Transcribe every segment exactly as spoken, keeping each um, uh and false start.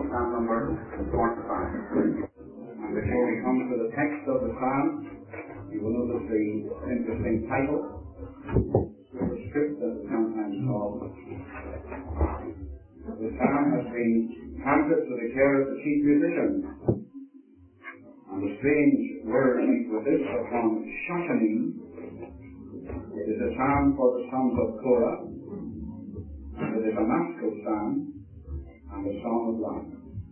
Psalm number forty-five. And before we come to the text of the Psalm, you will notice the interesting title, Superscript, as it's sometimes called. The Psalm has been handed to the care of the chief musician. And the strange word with this upon Shoshanim, it is a psalm for the sons of Korah, and it is a maskil psalm, and a song of life.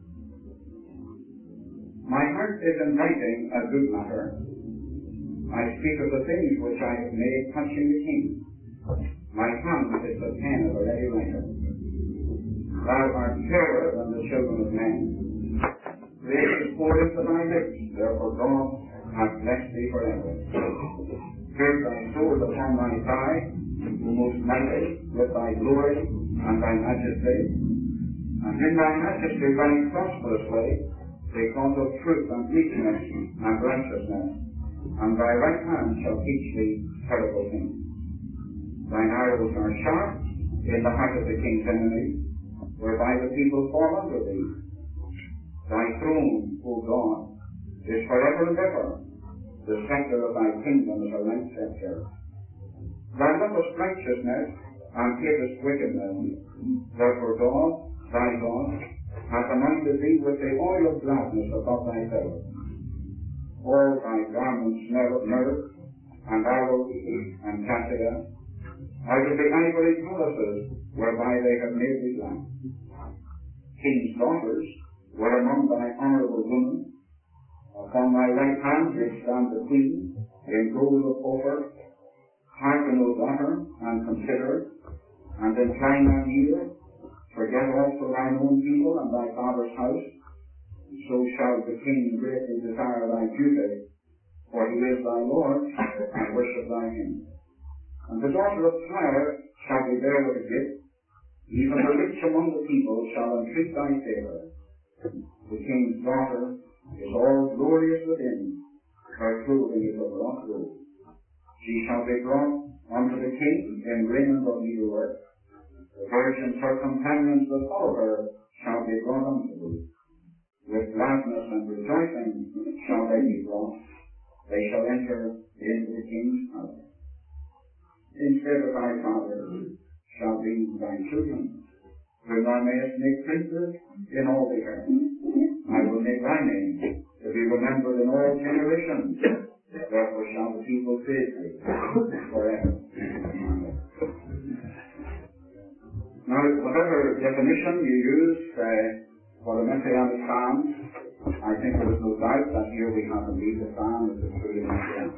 My heart is inviting a good matter. I speak of the things which I have made touching the king. My hand is the pen of a ready writer. Thou art fairer than the children of men. Grace is poured into thy lips, therefore God hath blessed thee forever. Gird thy sword upon thy thigh, O most mighty, with thy glory and thy majesty. And in thy majesty ride prosperously, because of truth and meekness and righteousness. And thy right hand shall teach thee terrible things. Thine arrows are sharp in the heart of the king's enemies, whereby the people fall under thee. Thy throne, O God, is forever and ever. The scepter of thy kingdom is a right scepter. Thou lovest righteousness and hatest wickedness. Therefore God, thy God, hath anointed thee with the oil of gladness above thy fellows. All thy garments myrrh and aloes and cassia, out of the ivory palaces whereby they have made thee glad. King's daughters were among thy honourable women. Upon thy right hand did stand the queen in gold of Ophir. Hearken, O daughter, and consider, and incline thine ear. Forget also thine own people and thy father's house. And so shall the king greatly desire thy beauty, for he is thy Lord, and worship thy him. And the daughter of Tyre shall be there with a gift. Even the rich among the people shall entreat thy favour. The king's daughter is all glorious within. Her clothing is of wrought gold. She shall be brought unto the king in raiment of needlework. The virgins, her companions that follow her, shall be brought unto thee. With gladness and rejoicing shall they be brought. They shall enter into the king's house. Instead of thy father shall be thy children, whom thou mayest make princes in all the earth. I will make thy name to be remembered in all generations. Therefore shall the people praise thee forever. Now, whatever definition you use uh, for the Messianic Psalm, I think there is no doubt that here we have indeed the Psalm that is truly Messianic.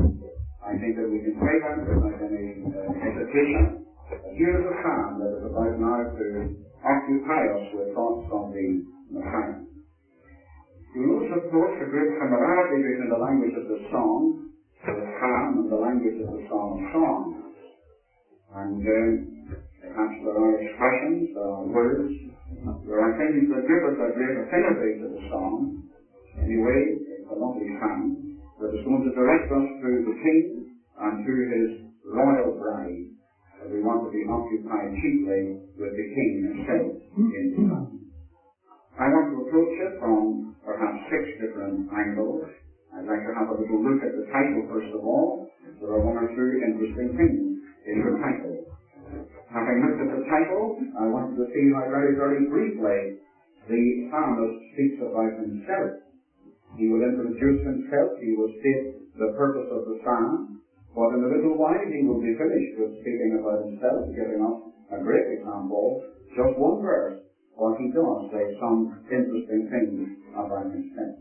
I think that we can say that without any uh, hesitation. Here is a Psalm that is about now to occupy us with thoughts on the Messiah. You notice, of course, a great similarity between the language of the song, the Psalm, and the language of the Song of Songs. And uh, perhaps there are expressions, there are words, there are things that give us a great affinity to the song. Anyway, it's a lovely Psalm that is going to direct us to the King and to his royal bride. And we want to be occupied chiefly with the King himself in the Psalm. I want to approach it from perhaps six different angles. I'd like to have a little look at the title first of all. There are one or two interesting things in the title. Having looked at the title, I want to see how very, very briefly the psalmist speaks about himself. He will introduce himself, he will state the purpose of the psalm, but in a little while he will be finished with speaking about himself, giving us a great example, just one verse, but he does say some interesting things about himself.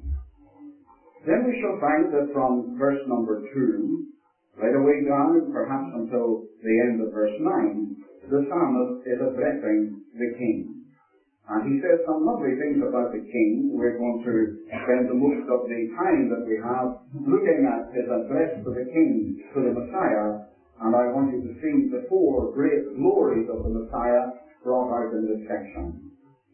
Then we shall find that from verse number two, right away down, perhaps until the end of verse nine, the psalmist is addressing the king. And he says some lovely things about the king. We're going to spend the most of the time that we have looking at his address to the king, to the Messiah, and I want you to see the four great glories of the Messiah brought out in this section.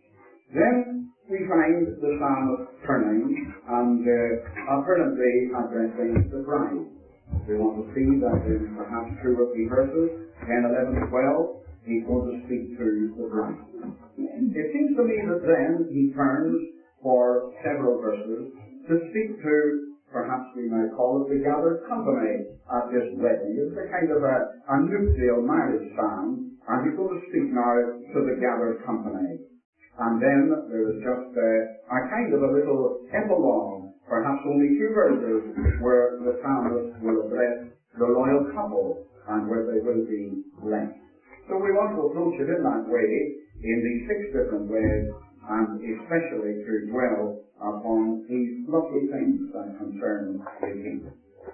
Then we find the psalmist turning and uh, apparently addressing the bride. We want to see that in perhaps two or three verses, ten, eleven, twelve, he's going to speak to the bride. It seems to me that But then he turns for several verses to speak to, perhaps we might call it, the gathered company at this wedding. It's a kind of a, a nuptial marriage psalm, and he's going to speak now to the gathered company. And then there is just a, a kind of a little epilogue, perhaps only two verses, where the psalmist will address the royal couple and where they will be blessed. So we want to approach it in that way, in these six different ways, and especially to dwell upon these lovely things that concern the king.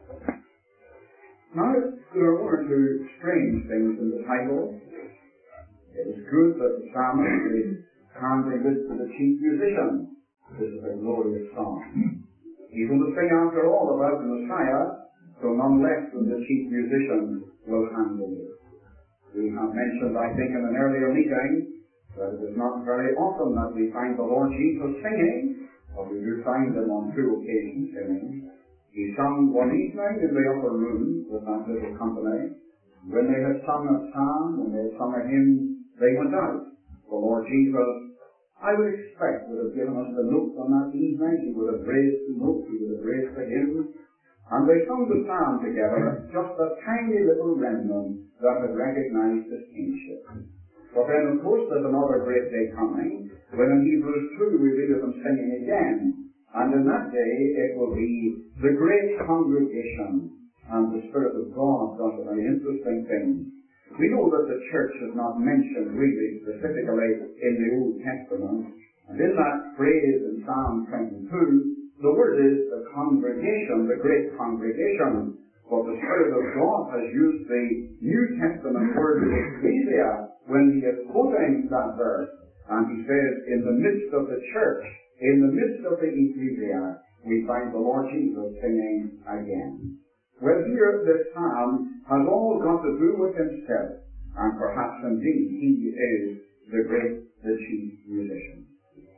Now, there are one or two strange things in the title. It is good that the psalmist is handing this to the chief musician. This is a glorious song. He's going to sing after all about the Messiah, so none less than the chief musician will handle it. We have mentioned, I think, in an earlier meeting, that it is not very often that we find the Lord Jesus singing, but we do find him on two occasions singing. He sung one evening in the upper room with that little company. When they had sung a psalm, when they had sung a hymn, they went out. The Lord Jesus, I would expect, would have given us the notes on that evening. He would have raised the notes, he would have raised the hymn. And they sung the psalm together, just a tiny little remnant that had recognized his kingship. But then, of course, there's another great day coming, when in Hebrews two we read of them singing again. And in that day it will be the great congregation, and the Spirit of God does a very interesting thing. We know that the church is not mentioned really specifically in the Old Testament, and in that phrase in Psalm twenty-two, the word is the congregation, the great congregation. But the Spirit of God has used the New Testament word ecclesia when he is quoting that verse. And he says, in the midst of the church, in the midst of the ecclesia, we find the Lord Jesus singing again. Well, here this psalm has all got to do with himself, and perhaps indeed he is the great, the chief musician.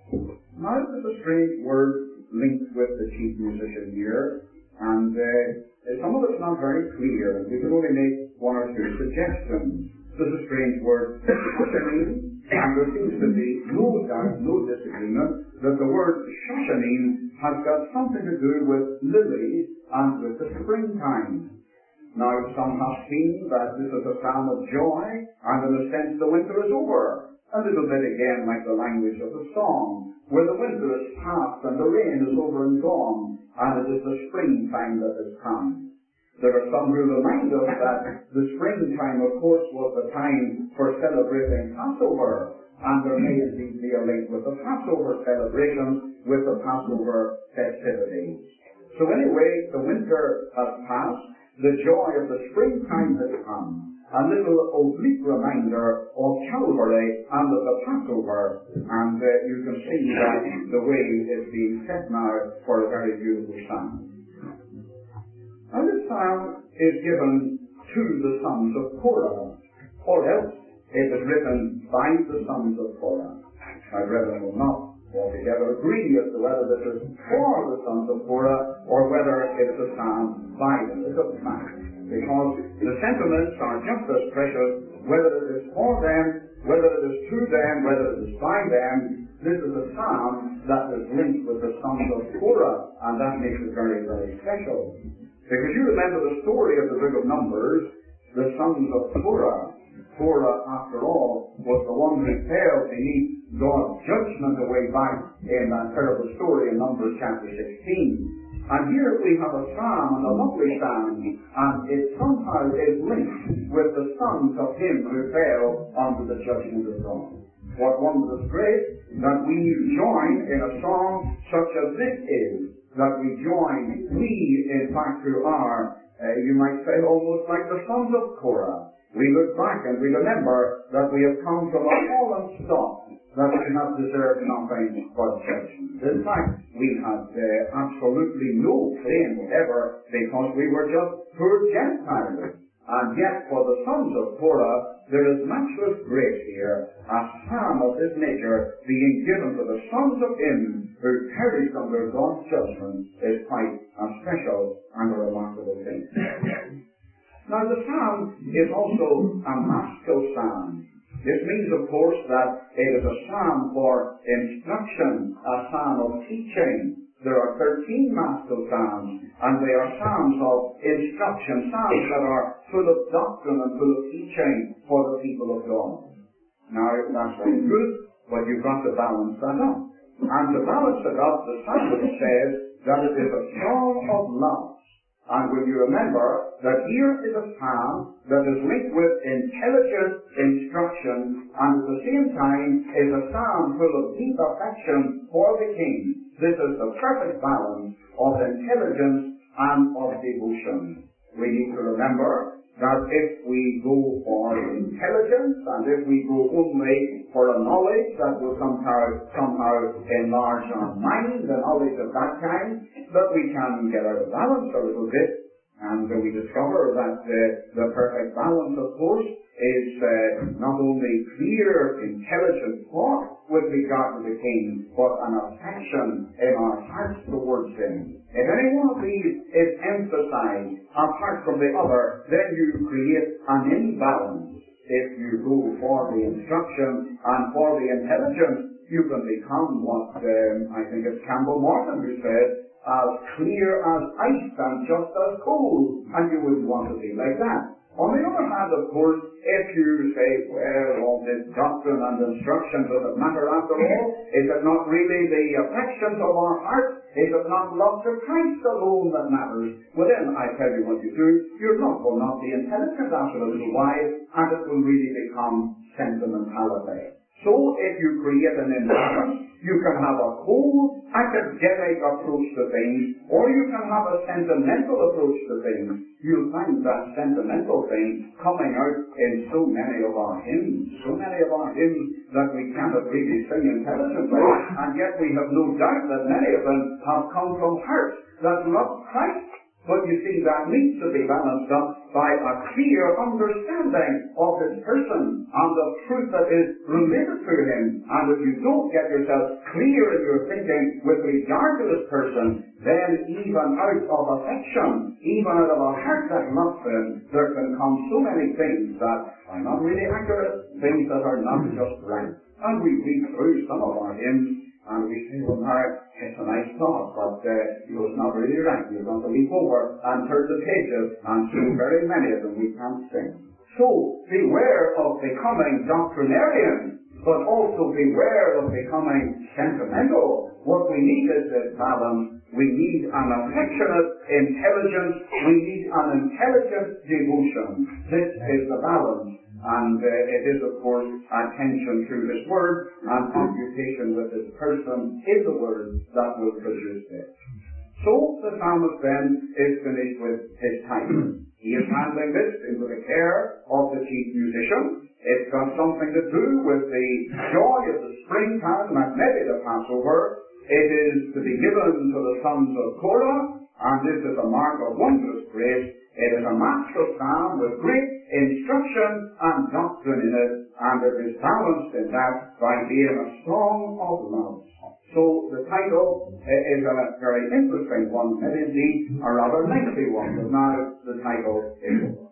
Now there's a strange word linked with the chief musician here, and uh, some of it's not very clear, and we can only make one or two suggestions. There's a strange word, shoshanim, and there seems to be no doubt, no disagreement, that the word shoshanim has got something to do with lilies and with the springtime. Now, some have seen that this is a psalm of joy, and in a sense the winter is over. A little bit again like the language of the song, where the winter is past and the rain is over and gone, and it is the springtime that has come. There are some who remind us that the springtime, of course, was the time for celebrating Passover, and there may indeed be a link with the Passover celebrations, with the Passover festivities. So anyway, the winter has passed, the joy of the springtime has come. A little oblique reminder of Calvary and of the Passover, and uh, you can see that the way is being set now for a very beautiful psalm. Now this psalm is given to the sons of Korah, or else it is written by the sons of Korah. My brethren will not altogether agree as to whether this is for the sons of Korah or whether it is a psalm by them. It doesn't matter, because the sentiments are just as precious whether it is for them, whether it is to them, whether it is by them. This is a psalm that is linked with the sons of Korah, and that makes it very, very special. Because you remember the story of the book of Numbers, the sons of Korah. Korah, after all, was the one who fell beneath God's judgment away back in that terrible story in Numbers chapter sixteen. And here we have a psalm, and a lovely psalm, and it somehow is linked with the sons of him who fell under the judgment of God. What wondrous grace that we join in a song such as this is, that we join, we in fact who are, uh, you might say, almost like the sons of Korah. We look back and we remember that we have come from a fallen stock, that we have deserved nothing but judgment. In fact, we had uh, absolutely no claim whatever, because we were just poor Gentiles. And yet, for the sons of Korah, there is matchless grace here, a psalm of this nature being given to the sons of him who perished under God's judgment is quite a special and a remarkable thing. Now, the psalm is also a maskil psalm. This means, of course, that it is a psalm for instruction, a psalm of teaching. There are thirteen maskil psalms, and they are psalms of instruction, psalms that are full of doctrine and full of teaching for the people of God. Now, that's very good, but you've got to balance that up. And to balance it up, the psalmist says that it is a song of love. And will you remember that here is a psalm that is linked with intelligent instruction, and at the same time is a psalm full of deep affection for the king. This is the perfect balance of intelligence and of devotion. We need to remember that if we go for intelligence and if we go only for a knowledge that will somehow, somehow enlarge our mind, the knowledge of that kind, that we can get out of balance a little bit. And uh, we discover that uh, the perfect balance, of course, is uh, not only clear, intelligent thought with regard to the king, but an affection in our hearts towards him. If any one of these is emphasized apart from the other, then you create an imbalance. If you go for the instruction and for the intelligence, you can become what um, I think it's Campbell Morton who said, as clear as ice and just as cold, and you wouldn't want to be like that. On the other hand, of course, if you say, well, all this doctrine and instruction doesn't matter after all, is it not really the affections of our heart? Is it not love to Christ alone that matters? Well then, I tell you what you do, your love will not be intelligent after a little while, and it will really become sentimentality. So if you create an imbalance, you can have a cold, academic approach to things, or you can have a sentimental approach to things. You'll find that sentimental thing coming out in so many of our hymns, so many of our hymns that we cannot really sing intelligently, and yet we have no doubt that many of them have come from hearts that love Christ. But you see, that needs to be balanced up by a clear understanding of his person and the truth that is related to him. And if you don't get yourself clear in your thinking with regard to this person, then even out of affection, even out of a heart that loves him, there can come so many things that are not really accurate, things that are not just right. And we read through some of our hymns, and we say, well, now, it's a nice thought, but uh, it was not really right. You're going to leap over and turn the pages, and so very many of them we can't sing. So, beware of becoming doctrinarian, but also beware of becoming sentimental. What we need is this balance. We need an affectionate intelligence. We need an intelligent devotion. This is the balance. And uh, it is, of course, attention to his word and computation with his person in the word that will produce this. So the psalmist then is finished with his title. He is handing this into the care of the chief musician. It's got something to do with the joy of the springtime and maybe the Passover. It is to be given to the sons of Korah, and this is a mark of wondrous grace. It is a master psalm with great instruction and doctrine in it, and it is balanced in that by being a song of love. So the title is a very interesting one, and indeed a rather lengthy one, but now the title is over.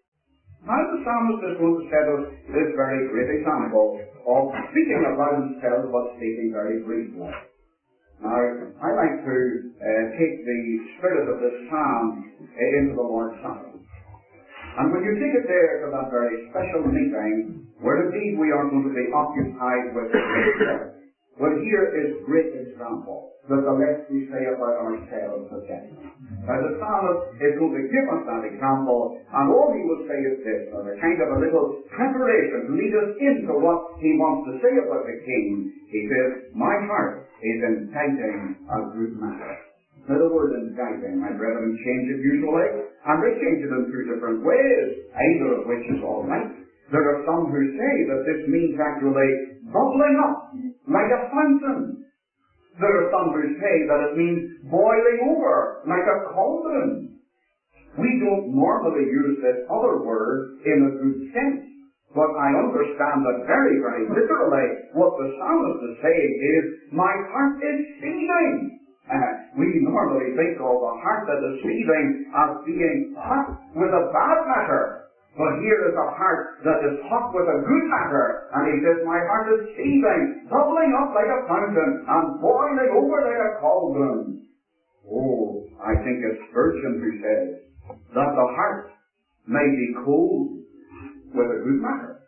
Now the psalmist is going to set us this very great example of speaking about himself, but speaking very briefly. Now, I like to uh, take the spirit of this psalm uh, into the Lord's Supper. And when you take it there to that very special meeting, where indeed we are going to be occupied with prayer, well, here is great example that the less we say about ourselves the better. Now, the psalmist is going to give us that example, and all he will say is this, as a kind of a little preparation to lead us into what he wants to say about the king. He says, my heart is inditing a good matter. Now, the word inditing, my brethren, change it usually, and they change it in two different ways, either of which is all right. There are some who say that this means actually bubbling up like a fountain. There are some who say that it means boiling over like a cauldron. We don't normally use this other word in a good sense, but I understand that very, very literally what the psalmist is saying is, my heart is seething. Uh, we normally think of a heart that is seething as being hot with a bad matter. But here is a heart that is hot with a good matter, and he says, my heart is seething, bubbling up like a fountain, and boiling over like a cauldron. Oh, I think it's Spurgeon who says that the heart may be cold with a good matter,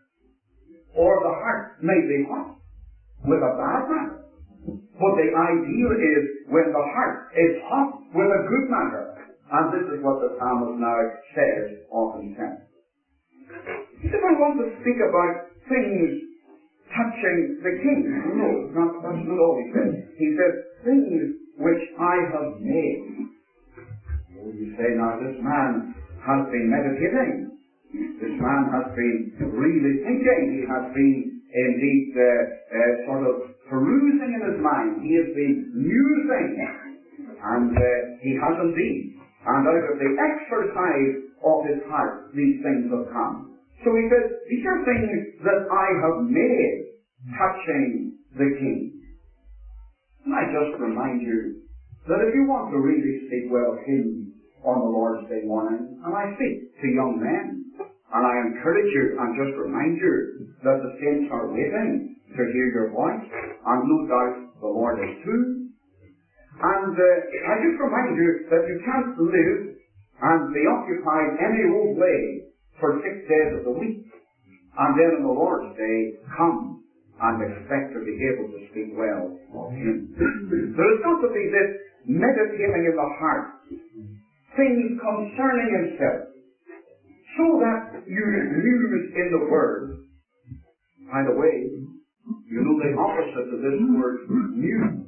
or the heart may be hot with a bad matter. But the ideal is when the heart is hot with a good matter. And this is what the psalmist now says of himself. He said, I want to speak about things touching the king. No, not, that's not all he says. He says, things which I have made. Oh, you say, now this man has been meditating. This man has been really thinking. He has been indeed uh, uh, sort of perusing in his mind. He has been musing. And uh, he has indeed. And out of the exercise of his heart, these things have come. So he says, these are things that I have made touching the king. And I just remind you that if you want to really speak well of him on the Lord's Day morning, and I speak to young men, and I encourage you and just remind you that the saints are waiting to hear your voice, and no doubt the Lord is too. And uh, I just remind you that you can't live and be occupied any old way for six days of the week, and then on the Lord's Day come and expect to be able to speak well of him. There's got to be this meditating in the heart, things concerning himself, so that you use in the Word. By the way, you know the opposite of this word, new.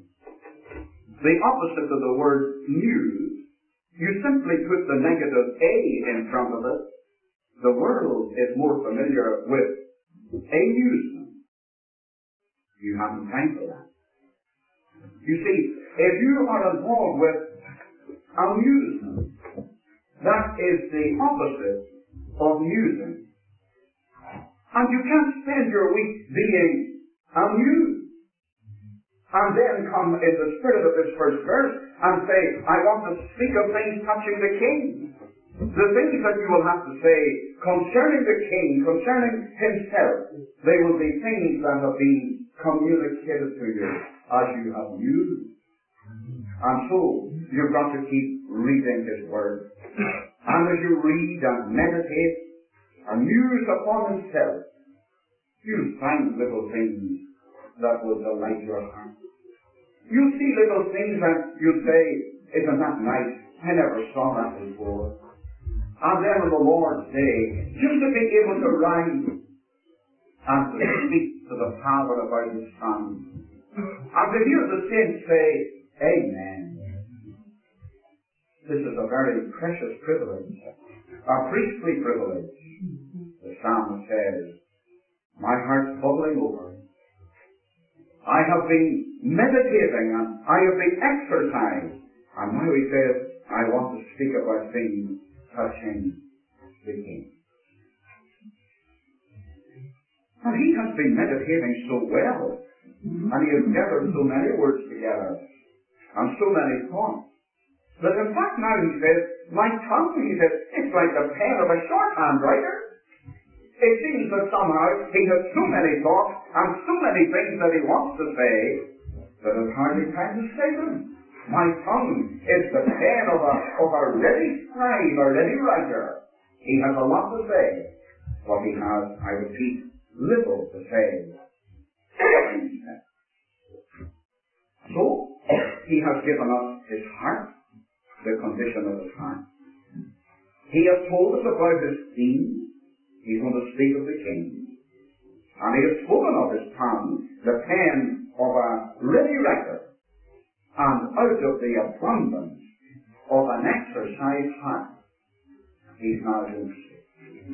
The opposite of the word news, you simply put the negative A in front of it. The world is more familiar with amusement. You haven't time for that. You see, if you are involved with amusement, that is the opposite of musing. And you can't spend your week being amused. And then come in the spirit of this first verse and say, I want to speak of things touching the king. The things that you will have to say concerning the king, concerning himself, they will be things that have been communicated to you as you have used. And so, you've got to keep reading his word. And as you read and meditate and muse upon himself, you'll find little things that will delight your heart. You see little things and you say, isn't that nice? I never saw that before. And then on the Lord's Day, just to be able to rise and to speak to the Father about his Son, and to hear the saints say, Amen. This is a very precious privilege, a priestly privilege. The psalmist says, my heart's bubbling over. I have been meditating and I have been exercised. And now he says, I want to speak about things touching the king. And he has been meditating so well. And he has gathered so many words together. And so many thoughts. That in fact now he says, my tongue, he says, it's like the pen of a shorthand writer. It seems that somehow he has so many thoughts and so many things that he wants to say that it's hardly time to say them. My tongue is the pen of a, of a ready scribe, a ready writer. He has a lot to say, but he has, I repeat, little to say. So, he has given us his heart, the condition of his heart. He has told us about his theme. He's going to speak of the king. And he has spoken of his tongue, the pen of a ready writer. And out of the abundance of an exercised heart, he's now going to speak.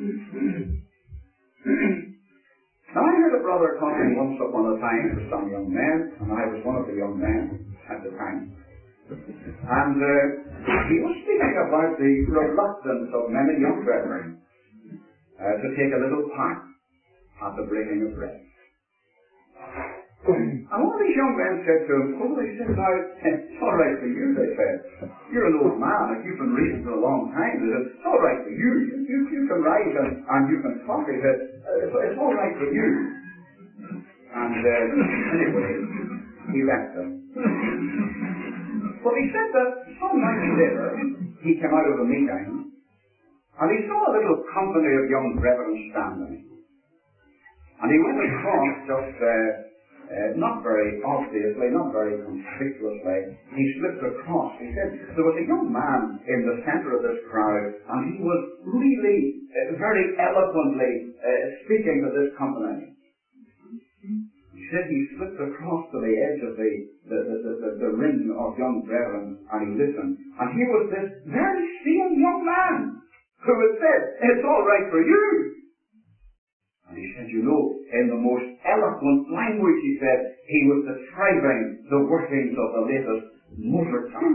Now I heard a brother talking once upon a time to some young men, and I was one of the young men at the time. And uh, he was speaking about the reluctance of many young brethren Uh, to take a little part at the breaking of bread. And one of these young men said to him, oh, they said, now, it's all right for you, they said. You're an old man, and you've been reading for a long time. They said, it's all right for you. You, you, you can write and, and you can talk. He said, it's, it's all right for you. And uh, anyway, he left them. But he said that some night later, he came out of a meeting, and he saw a little company of young brethren standing. And he went across just, uh, uh, not very obviously, not very conspicuously, he slipped across. He said there was a young man in the center of this crowd, and he was really uh, very eloquently uh, speaking to this company. He said he slipped across to the edge of the, the, the, the, the, the ring of young brethren, and he listened. And he was this very same young man who had said, it's all right for you. And he said, you know, in the most eloquent language, he said, he was describing the workings of the latest motor car.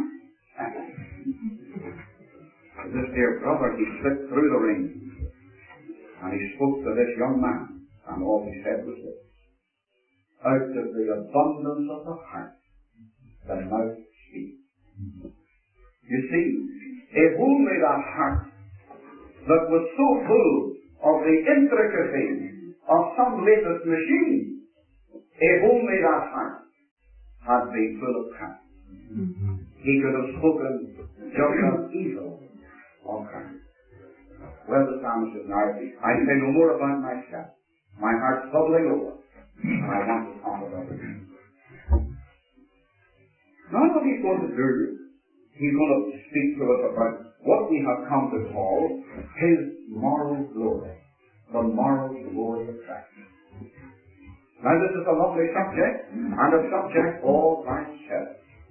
This dear brother, he slipped through the ring, and he spoke to this young man, and all he said was this: out of the abundance of the heart, the mouth speaks. You see, if only that heart that was so full of the intricacies of some latest machine, if only that heart had been full of Christ, he could have spoken just as evil of Christ. Well, the psalmist says, now, I say no more about myself. My heart's bubbling over, and I want to talk about it. Now what he's going to do, he's going to speak to us about what we have come to call his moral glory. The moral glory of Christ. Now this is a lovely subject, and a subject all by itself.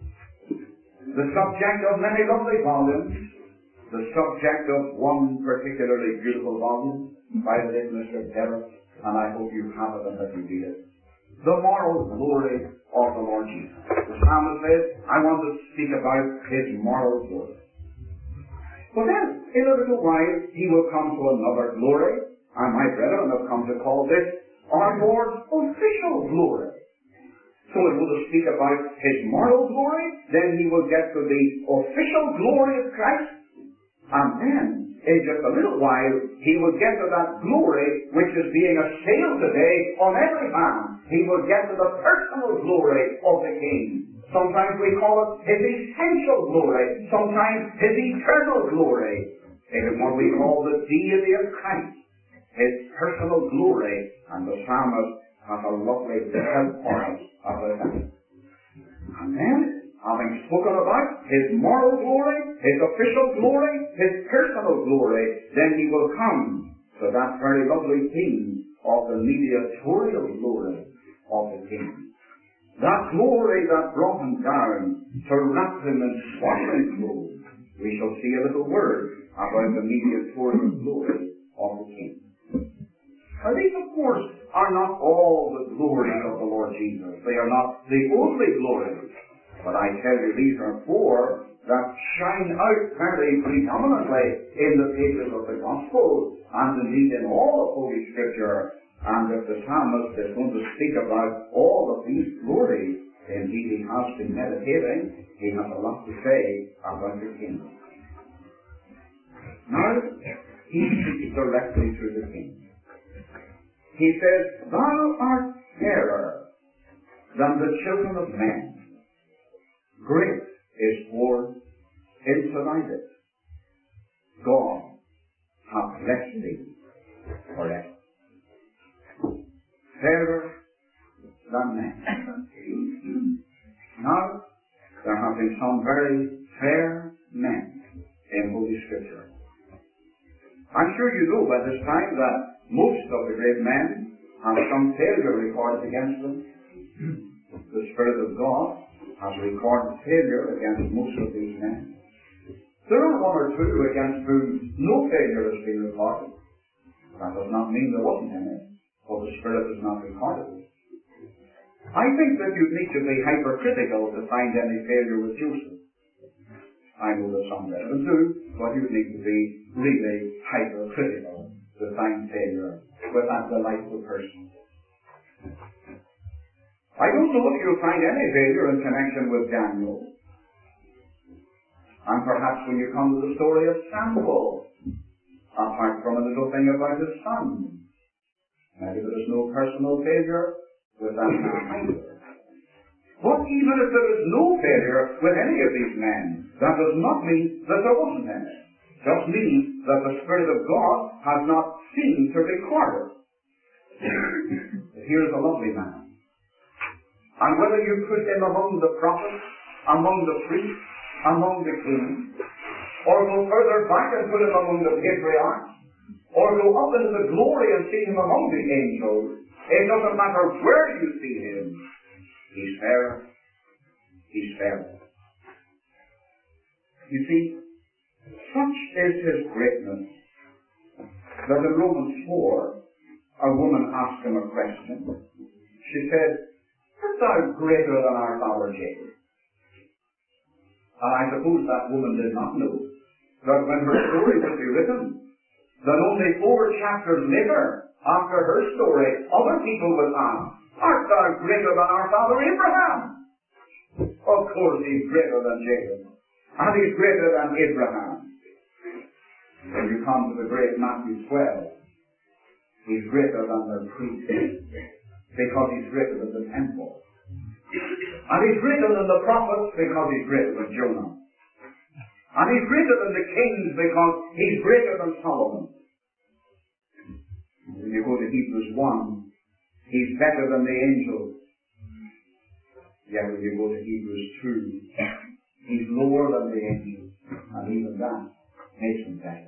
The subject of many lovely volumes, the subject of one particularly beautiful volume by the late Mister Derrick, and I hope you have it and that you read it. The moral glory of the Lord Jesus. The psalmist says, I want to speak about his moral glory. But then, in a little while, he will come to another glory, and my brethren have come to call this our Lord's official glory. So it will speak about his moral glory, then he will get to the official glory of Christ, and then, in just a little while, he will get to that glory which is being assailed today on every hand. He will get to the personal glory of the King. Sometimes we call it his essential glory, sometimes his eternal glory. It is what we call the deity of Christ, his personal glory, and the psalmist has a lovely help for us about that. And then, having spoken about his moral glory, his official glory, his personal glory, then he will come to that very lovely theme of the mediatorial glory of the King. That glory that brought him down to wrap him in swaddling clothes. We shall see a little word about the mediatorial glory of the King. Now these, of course, are not all the glories of the Lord Jesus. They are not the only glories. But I tell you, these are four that shine out very predominantly in the pages of the Gospel, and indeed in all of Holy Scripture. And if the psalmist is going to speak about all of these glories, indeed he has been meditating, he has a lot to say about the kingdom. Now, he speaks directly to the king. He says, thou art fairer than the children of men. Great is war into thy lips. God hath blessed thee forever. Fairer than men. Now, there have been some very fair men in Holy Scripture. I'm sure you know by this time that most of the great men have some failure recorded against them. The Spirit of God has recorded failure against most of these men. There are one or two against whom no failure has been recorded. That does not mean there wasn't any, for the Spirit has not recorded it. I think that you'd need to be hypercritical to find any failure with Joseph. I know that some brethren do, but you'd need to be really hypercritical to find failure with that delightful person. I don't know if you'll find any failure in connection with Daniel. And perhaps when you come to the story of Samuel, apart from a little thing about his son, maybe there is no personal failure with that man either. But even if there is no failure with any of these men, that does not mean that there wasn't any. It just means that the Spirit of God has not seemed to record it. Here's a lovely man. And whether you put him among the prophets, among the priests, among the kings, or go further back and put him among the patriarchs, or go up into the glory and see him among the angels, it doesn't matter where you see him, he's fair. He's fair. You see, such is his greatness that in Romans four, a woman asked him a question. She said, "Art thou greater than our father Jacob?" And I suppose that woman did not know that when her story would be written, that only four chapters later, after her story, other people would ask, "Art thou greater than our father Abraham?" Of course he's greater than Jacob. And he's greater than Abraham. When you come to the great Matthew twelve, he's greater than the priest, because he's greater than the temple. And he's greater than the prophets, because he's greater than Jonah. And he's greater than the kings, because he's greater than Solomon. When you go to Hebrews one, he's better than the angels. Yet when you go to Hebrews two, he's lower than the angels. And even that makes him better.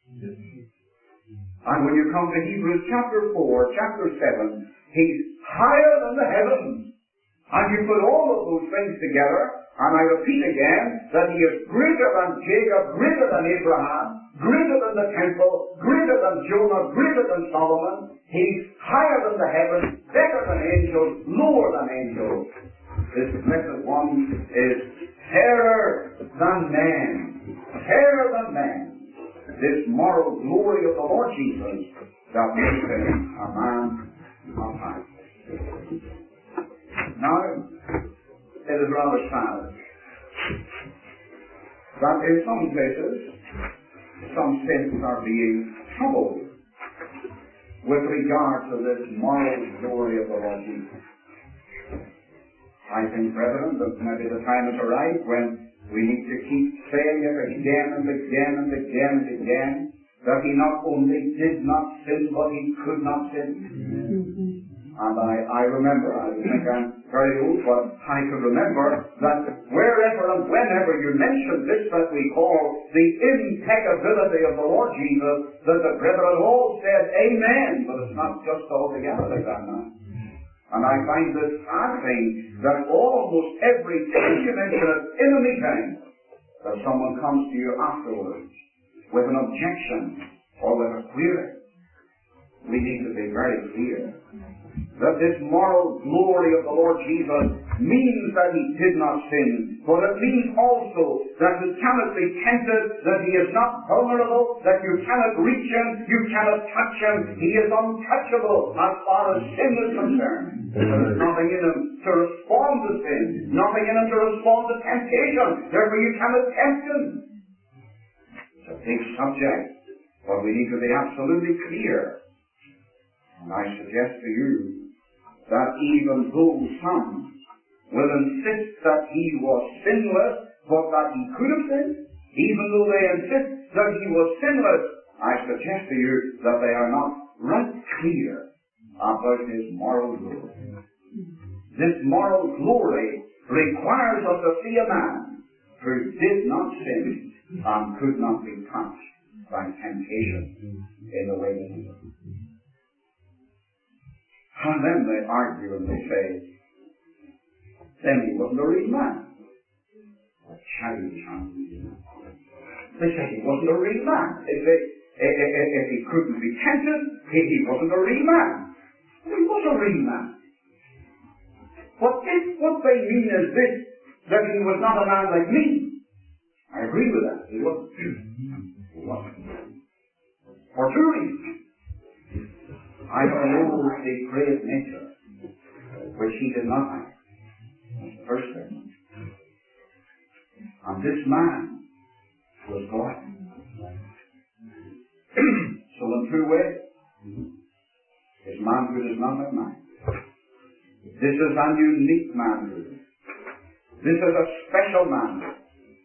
And when you come to Hebrews chapter four, chapter seven, he's higher than the heavens. And you put all of those things together, and I repeat again, that he is greater than Jacob, greater than Abraham, greater than the temple, greater than Jonah, greater than Solomon. He's higher than the heavens, better than angels, lower than angels. This blessed one is fairer than men, fairer than men. This moral glory of the Lord Jesus that makes him a man of faith. Now, it is rather sad that in some places, some saints are being troubled with regard to this moral glory of the Lord Jesus. I think, brethren, that maybe the time has arrived when we need to keep saying it again and again and again and again, that he not only did not sin, but he could not sin. Mm-hmm. And I, I remember, I think I'm very old, but I can remember that wherever and whenever you mention this that we call the impeccability of the Lord Jesus, that the brethren all said amen, but it's not just altogether like that now. And I find this sad thing that almost every time you mention it in a meeting, that someone comes to you afterwards with an objection or with a query. We need to be very clear that this moral glory of the Lord Jesus means that he did not sin, but it means also that he cannot be tempted, that he is not vulnerable, that you cannot reach him, you cannot touch him. He is untouchable as far as sin is concerned. There is nothing in him to respond to sin, nothing in him to respond to temptation. Therefore you cannot tempt him. It's a big subject, but we need to be absolutely clear. And I suggest to you that even though some will insist that he was sinless, but that he could have sinned, even though they insist that he was sinless, I suggest to you that they are not right clear about his moral glory. This moral glory requires us to see a man who did not sin and could not be touched by temptation in the way that he did. And then they argue and they say, then he wasn't a real man. A childish argument. They say he wasn't a real man. They say if he couldn't be tempted, he wasn't a real man. He was a real man. But if what they mean is this, that he was not a man like me, I agree with that. He wasn't. He wasn't. For two reasons. I don't know the great nature which he did not have. That's the first thing. And this man was God. So in two ways, his manhood is not like mine. This is a unique manhood. This is a special manhood.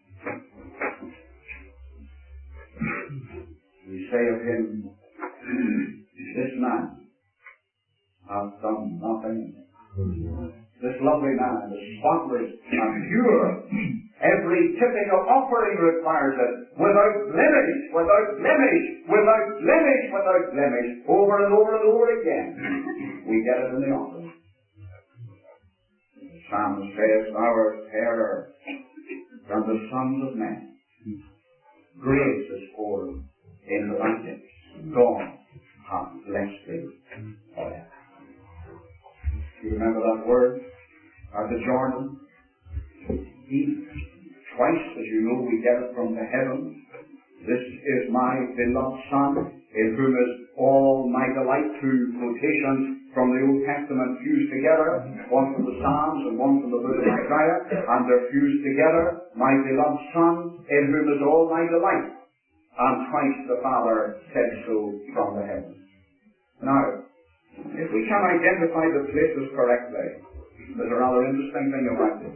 We say of him, this man has done nothing. This lovely man is spotless and pure. Every typical offering requires it. Without blemish, without blemish, without blemish, without blemish. Over and over and over again. We get it in the offering. The psalmist says, thou art fairer than the sons of men. Grace is poured into thy lips. God hath blessed thee. Oh, yeah. You remember that word at the Jordan? He, twice, as you know, we get it from the heavens. This is my beloved Son, in whom is all my delight. Two quotations from the Old Testament fused together, one from the Psalms and one from the book of Isaiah, and they're fused together. My beloved Son, in whom is all my delight. And twice the Father said so from the heavens. Now, if we can identify the places correctly, there's a rather interesting thing about this.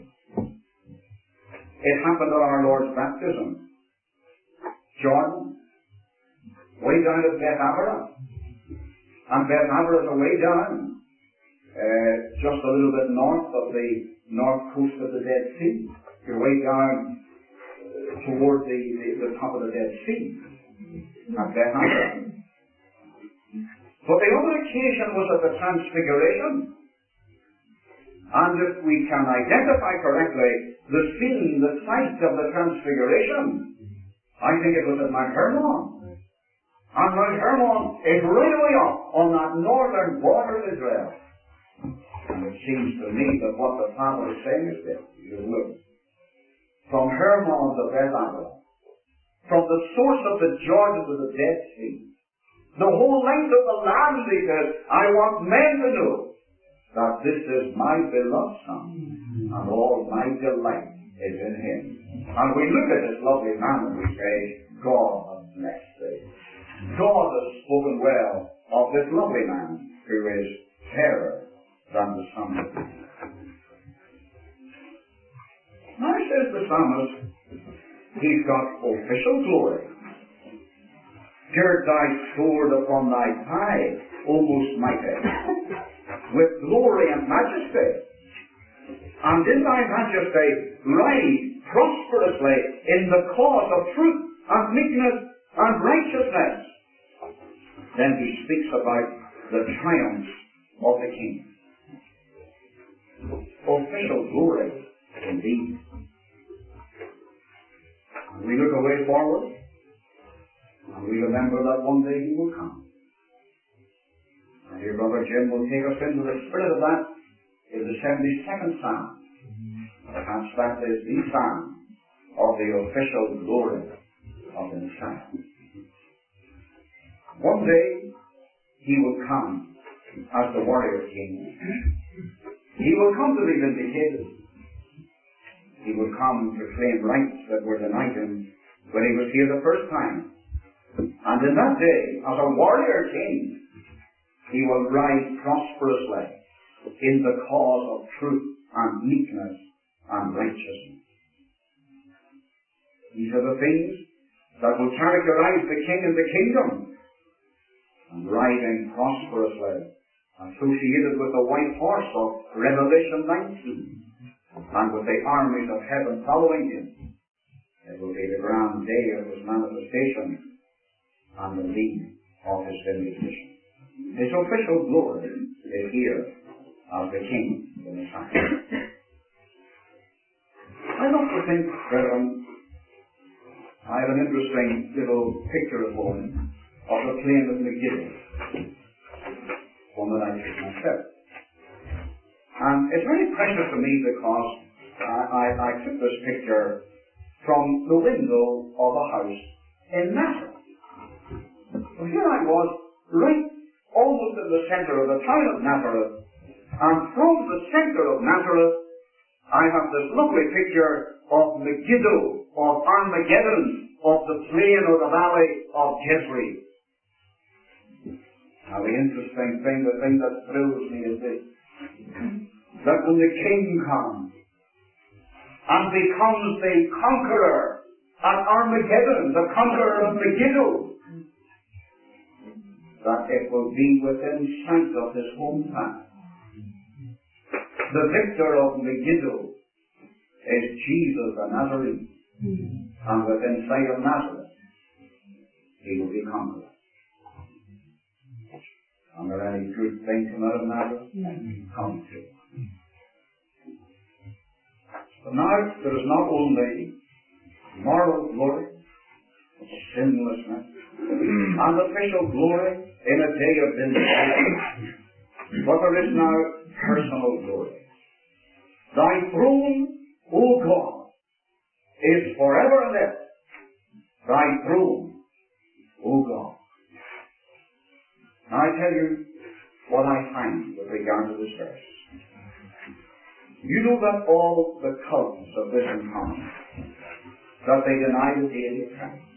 It happened at our Lord's baptism. Jordan, way down at Beth Avera. And Beth Avera is a way down, uh, just a little bit north of the north coast of the Dead Sea. You're way down uh, toward the, the, the top of the Dead Sea at Beth Avera. But the other occasion was at the Transfiguration. And if we can identify correctly the scene, the site of the Transfiguration, I think it was at Mount Hermon. And Mount Hermon is right away up on that northern border of Israel. And it seems to me that what the Father is saying is this. You look. From Hermon to Beth Avera, from the source of the Jordan to the Dead Sea, the whole length of the land, he says, I want men to know that this is my beloved Son, and all my delight is in him. And we look at this lovely man and we say, God has blessed thee. God has spoken well of this lovely man who is fairer than the Son of man. Now says the psalmist, he's got official glory. Gird thy sword upon thy thigh, O most mighty, with glory and majesty. And in thy majesty ride prosperously in the cause of truth and meekness and righteousness. Then he speaks about the triumphs of the King. Official glory indeed. And we look away forward. And we remember that one day he will come. And here Brother Jim will take us into the spirit of that in the seventy-second Psalm. Perhaps that is the Psalm of the official glory of the Messiah. One day he will come as the warrior king. He will come to be vindicated. He will come to claim rights that were denied him when he was here the first time. And in that day, as a warrior king, he will ride prosperously in the cause of truth and meekness and righteousness. These are the things that will characterize the king and the kingdom. And riding prosperously, associated with the white horse of Revelation nineteen, and with the armies of heaven following him. It will be the grand day of his manifestation and the lead of his vindication. His official glory is here as the King, the Messiah. I love to think, brethren, I have an interesting little picture at home of the plain of Megiddo, one that I took myself. And it's very precious to me because I, I, I took this picture from the window of a house in Nazareth. Well, here I was, right almost in the center of the town of Nazareth, And from the center of Nazareth, I have this lovely picture of Megiddo, of Armageddon, of the plain or the valley of Jezreel. Now the interesting thing, the thing that thrills me is this, that when the king comes and becomes the conqueror at Armageddon, the conqueror of Megiddo, that it will be within sight of his hometown. The victor of Megiddo is Jesus the Nazarene. And within sight of Nazareth, he will be conquered. And there any good thing come out of Nazareth? Come to. But now there is not only moral glory, sinlessness, and official glory in a day of vindication, but there is now personal glory. Thy throne, O God, is forever and ever. Thy throne, O God. Now I tell you what I find with regard to this verse. You know that all the cults of this in common, that they deny the deity of Christ.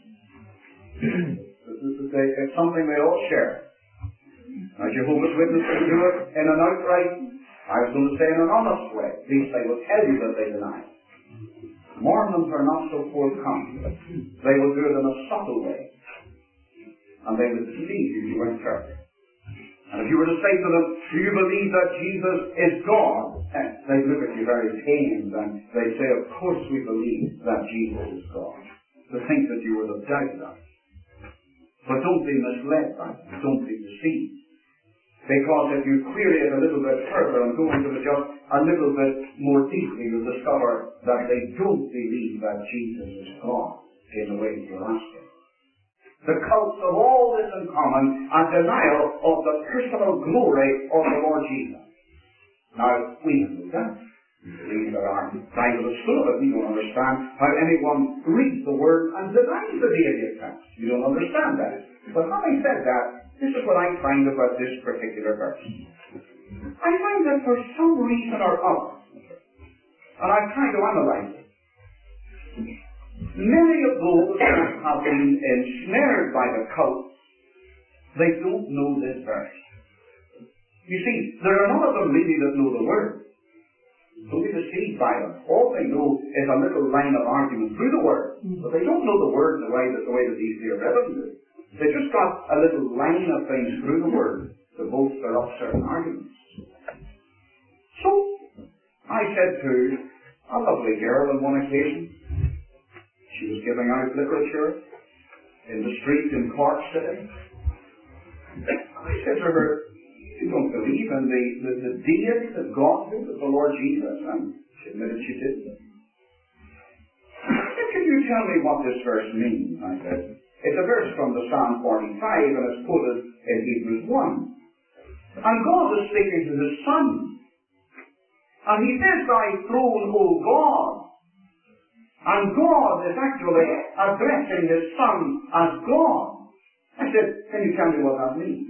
It's something they all share. Now Jehovah's Witnesses do it in an outright, I was going to say in an honest way. At least they will tell you that they deny it. Mormons are not so forthcoming. They will do it in a subtle way. And they will deceive you if you weren't careful. And if you were to say to them, do you believe that Jesus is God? They'd look at you very pained and they'd say, of course we believe that Jesus is God. To think that you would have doubted that. But don't be misled by them. Don't be deceived. Because if you query it a little bit further and go into it just a little bit more deeply, you'll discover that they don't believe that Jesus is God in the way you're asking. The cults of all this in common a denial of the personal glory of the Lord Jesus. Now, we know that. We believe that our Bible is full of it. We don't understand how anyone reads the Word and denies the deity of Christ. You don't understand that. But having said that, this is what I find about this particular verse. I find that for some reason or other, and I've tried to analyze it, many of those that have been ensnared by the cult, they don't know this verse. You see, there are none of them really that know the Word. Don't be deceived by them. All they know is a little line of argument through the Word. But they don't know the Word the way that, the way that these dear brethren do. They just got a little line of things through the Word to bolster up certain arguments. So, I said to a lovely girl on one occasion, she was giving out literature in the street in Cork City. I said to her, you don't believe in the, the, the deity, the Godhood of the Lord Jesus? And she admitted she didn't. Can you tell me what this verse means? I said. It's a verse from the Psalm forty-five and it's quoted in Hebrews one. And God is speaking to his Son. And he says, thy throne, O God. And God is actually addressing his Son as God. I said, can you tell me what that means?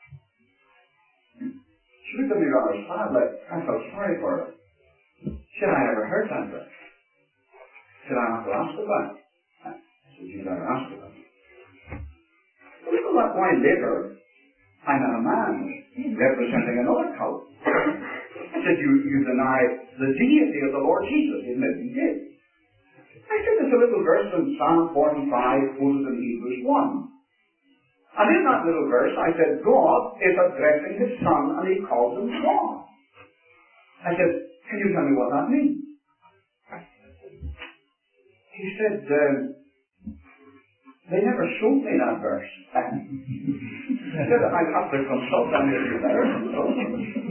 She looked at me rather sad, like, I felt sorry for her. Said, I never heard that verse. Said, I have to ask about it. I said, you better ask about it. A little while later, I met a man representing another cult. I said, you, you deny the deity of the Lord Jesus. He admitted he did. I said, there's a little verse in Psalm forty-five, quoted in Hebrews one. And in that little verse, I said, God is addressing his Son, and he calls him God. I said, can you tell me what that means? He said, um, they never showed me that verse. I said, I'd have to consult them if you better consult them.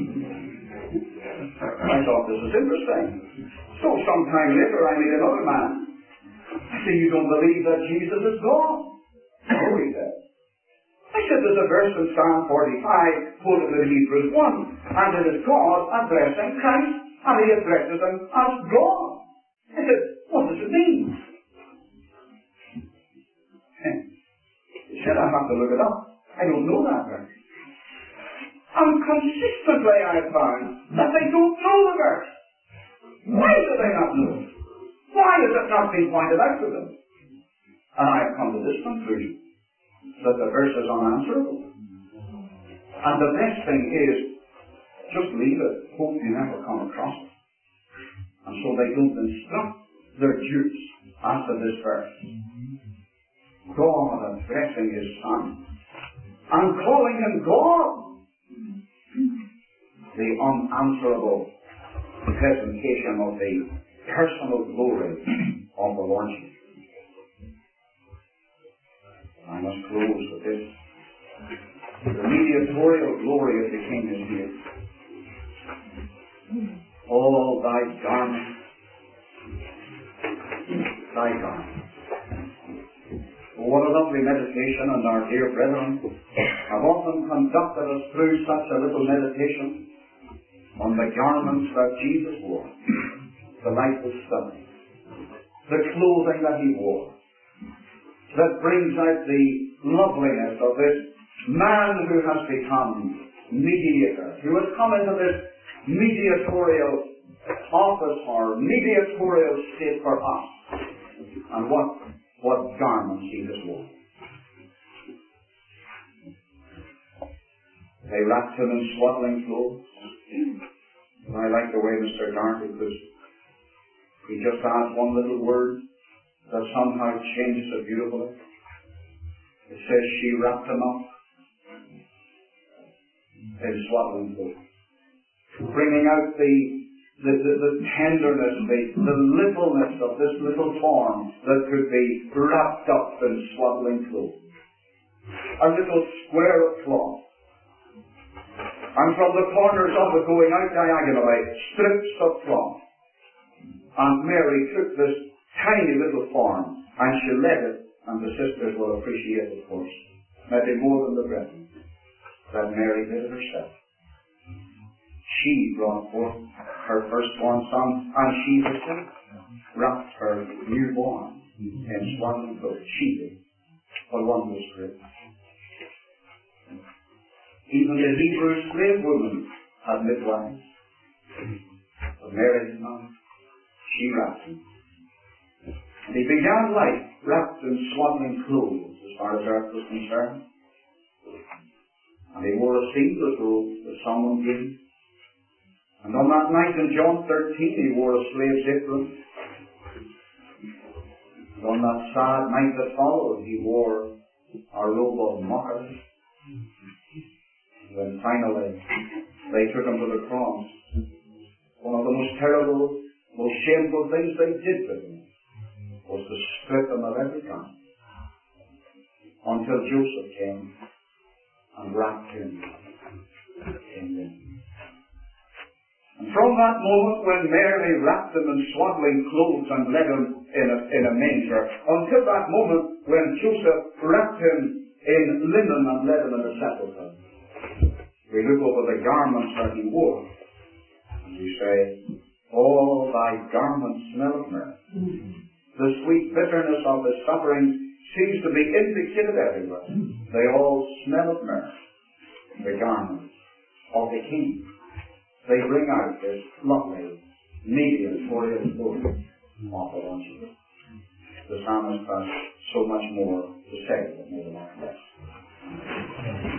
I thought this was interesting. So sometime later, I meet another man. I said, you don't believe that Jesus is God? No, he said. I said, there's a verse in Psalm forty-five, quoted in Hebrews one, and it is God addressing Christ, and he addresses him as God. I said, what does it mean? He said, I have to look it up. I don't know that verse. I And consistently I have found that they don't know the verse. Why do they not know it? Why has it not been pointed out to them? And I have come to this conclusion, that the verse is unanswerable. And the best thing is, just leave it, hope you never come across it. And so they don't instruct their dupes as to this verse. God addressing His Son and calling Him God. The unanswerable presentation of the personal glory of the Lord Jesus. I must close with this. The mediatorial glory of the King is here. All thy garments, thy garments. Oh, what a lovely meditation, and our dear brethren have often conducted us through such a little meditation on the garments that Jesus wore, the lifeless study, the clothing that He wore, that brings out the loveliness of this man who has become mediator, who has come into this mediatorial office or mediatorial state for us. And what, what garments Jesus wore. They wrapped Him in swaddling clothes. And I like the way Mister Garvey, because he just adds one little word that somehow changes it beautifully. It says she wrapped Him up in swaddling clothes, bringing out the the, the, the tenderness, the, the littleness of this little form that could be wrapped up in swaddling clothes. A little square of cloth. And from the corners of it going out diagonally, strips of cloth. And Mary took this tiny little form and she led it, and the sisters will appreciate it, of course, maybe more than the brethren, that Mary did it herself. She brought forth her firstborn son, and she herself wrapped her newborn in swaddling clothes. She did. What wondrous grace. Even the Hebrew slave women had midwives. But Mary did not. She wrapped him. And he began life wrapped in swaddling clothes as far as earth was concerned. And he wore a seamless robe that someone gave. And on that night in John thirteen he wore a slave's apron. And on that sad night that followed he wore a robe of mockery. When finally they took him to the cross, one of the most terrible, most shameful things they did to him was to strip him of every garment, until Joseph came and wrapped him in them. And from that moment when Mary wrapped him in swaddling clothes and led him in a, in a manger, until that moment when Joseph wrapped him in linen and led him in a sepulchre, we look over the garments that he wore, and we say, all thy garments smell of myrrh. The sweet bitterness of his suffering seems to be indicated everywhere. They all smell of myrrh. The garments of the King. They bring out this lovely mediatorial glory of the Lord Jesus. The psalmist has so much more to say than the last.